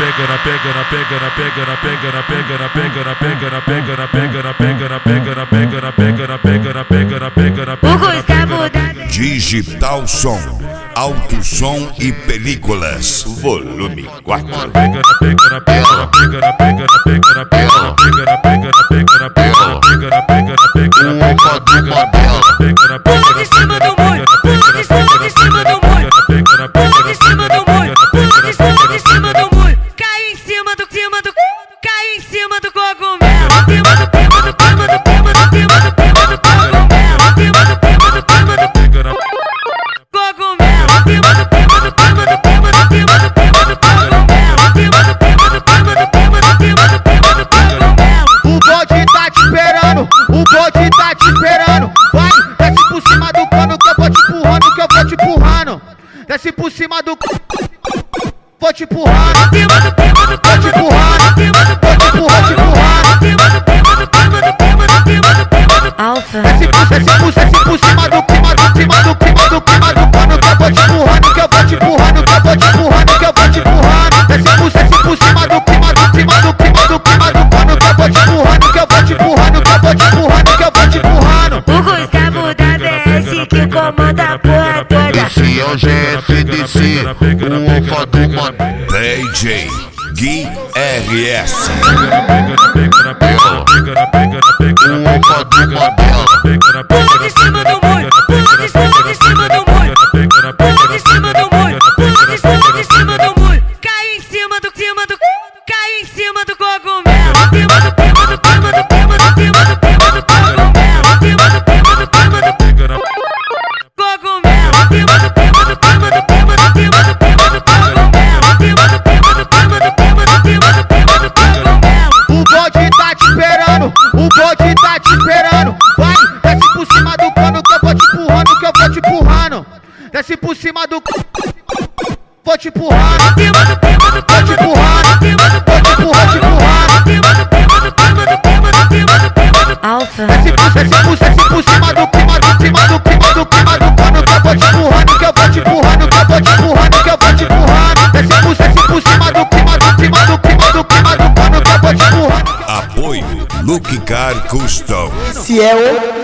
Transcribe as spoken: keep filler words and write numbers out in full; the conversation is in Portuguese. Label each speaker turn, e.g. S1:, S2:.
S1: pega na pega na pega na pega na pega na pega na pega na pega na pega na pega na pega na pega na pega na pega na pega na pega na pega na
S2: O Gustavo da
S3: Digital Som, Alto Som e Películas, volume quatro.
S1: pega na pega na pega na pega na pega na pega na pega na pega na pega na pega na pega na pega na pega na pega na pega na pega na pega na pega
S2: Pula de cima do muro, pula de cima de cima do muro, pula de cima do muro, pula de cima de cima do muro. Cai em cima do cima do, cai em cima do cogumelo, cima do cima do cima do cima do cima do cima do cogumelo, cima do cima do cima do
S1: pega na
S2: cogumelo, cima do cima do cima do cima do cima do cima do cogumelo, cima do cima do cima do cima do cima do cima do cogumelo.
S4: O bode tá te esperando, o bode tá te esperando. Vai, desce por cima do cano que eu vou te empurrando, que eu vou te empurrando. Desce por cima do vou te empurrando, vou te empurrando, vou te empurrando, vou te empurrando.
S2: Alfa.
S4: Desce por, desce por, desce por cima do clima do clima do clima do clima do cano que eu vou te empurrando, que eu vou te empurrando, que eu vou te empurrando, que eu vou te empurrando. Desce por, desce por cima do clima do clima do clima do clima do cano que eu vou te empurrando, que eu vou te empurrando, que eu vou te empurrando, que eu vou te empurrando.
S2: O Gustavo da B S que comanda a porra toda.
S5: Esse é o G F D C, o Alfa do Mano.
S3: D J Gui R S.
S5: O Alfa do Mano.
S2: Pula de cima do muro, pula de cima de cima do muro, pula de cima do muro, pula de cima de cima do muro. Cai em cima do cima do, cai em cima do cogumelo, cima do cima do cima do cima do cima do cima do cogumelo, cima do cima do cima do cogumelo, cima do cima do cima do cima do cima do cima do cogumelo, cima do cima do cima do cima do cima do cima do cogumelo.
S4: O bode tá te esperando, o bode tá te esperando. Vai, desce por cima do cano que eu vou te empurrando, que eu vou te empurrando. Desce por cima do vou te empurrando, vou te empurrando, vou te empurrando, te empurrando.
S2: Alfa.
S4: Desce por, desce por, desce por cima do clima do clima do clima do clima do cano que eu vou te empurrando, que eu vou te empurrando, que eu vou te empurrando, que eu vou te empurrando. Desce por, desce por cima do clima do clima do clima do clima do cano que eu vou te empurrando.
S3: Apoio Luke Car Custom.
S4: Se é o